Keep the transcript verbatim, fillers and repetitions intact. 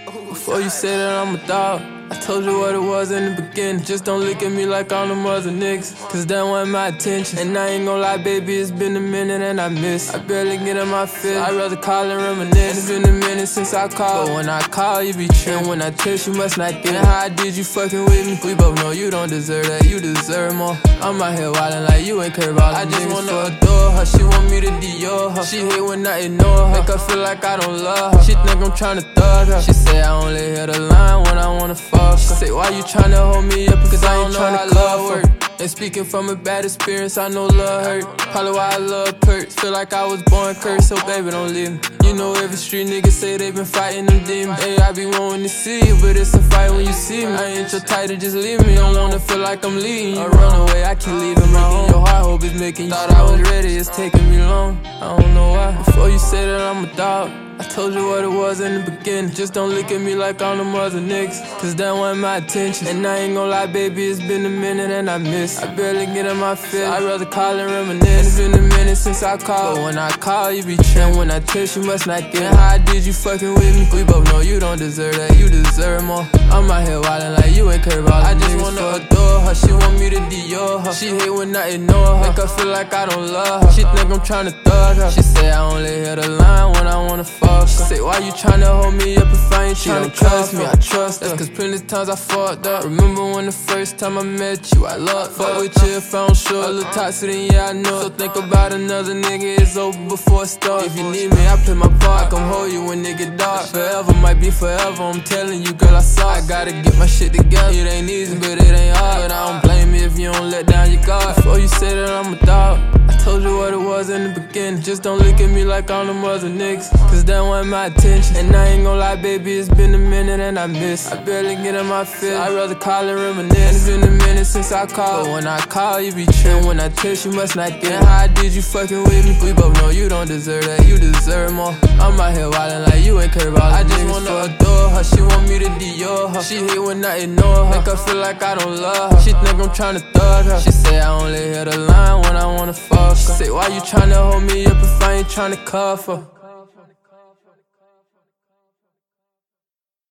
Before you say that I'm a dog, I told you what it was in the beginning. Just don't look at me like I'm them other niggas, cause that wasn't my attention. And I ain't gon' lie, baby, it's been a minute and I miss. I barely get in my fist, I'd rather call and reminisce. It's been a minute since I called, but when I call, you be trippin'. When I text, you must not get it. How I did you fucking with me? We both know you don't deserve that, you deserve more. I'm out here wildin' like you ain't care about. I just wanna adore her, she want me to Dior her. She hate when I ignore her, make her feel like I don't love her. She think I'm tryna thug her. She say I only hit the line when I wanna fuck her. She say, why you tryna hold me up? Cause I ain't tryna love her. And speaking from a bad experience, I know love hurt. Probably why I love perks. Feel like I was born cursed, so baby don't leave me. You know every street nigga say they been fighting them demons. Hey, I be wanting to see you, but it's a fight when you see me. I ain't your type to just leave me. Don't wanna feel like I'm leading you. I run away, I keep leaving my home. Your heart hope is making you thought I was ready, it's taking me long. I don't know why. Before you say that I'm a dog, I told you what it was in the beginning. Just don't look at me like I'm them other niggas, cause that wasn't my attention. And I ain't gon' lie, baby, it's been a minute and I miss. I barely get in my fist, I'd rather call and reminisce. It's been a minute since I called, but when I call, you be trippin'. When I text, you must not get it. How I did you fucking with me? We both know you don't deserve that, you deserve more. I'm out here wildin' like you ain't care about. I just wanna adore her, she want me to Dior her. She hate when I ignore her, make her feel like I don't love her. She think I'm tryna thug her. She say I only hit the line when I wanna fuck. She say, why you tryna hold me up if I ain't tryna trust me? I trust her. That's cause plenty times I fucked up. Remember when the first time I met you, I loved her. Fuck with you if I don't show. A little toxic, then yeah, I know. So think about another nigga, it's over before it starts. If you need me, I play my part. I come hold you when it get dark. Forever might be forever, I'm telling you, girl, I saw. I gotta get my shit together. It ain't easy, but it ain't hard. But I don't blame you if you don't let down your guard. Before you say that I'm a dog, I told you what it was in the beginning. Just don't look at me like I'm them other niggas, cause that wasn't my attention. And I ain't gon' lie, baby, it's been a minute and I miss. I barely get in my fist, I'd rather call and reminisce. It's been a minute since I called, but when I call, you be trippin'. When I text, you must not get it. How I did you fucking with me? We both know you don't deserve that, you deserve more. I'm out here wildin' like you ain't care about. I just wanna adore her, she want me to Dior her. She hate when I ignore her, make her feel like I don't love her. She think I'm tryna thug her. She say I only hit the line when I wanna fuck her. She say, why you tryna hold me up if I ain't tryna cuff her?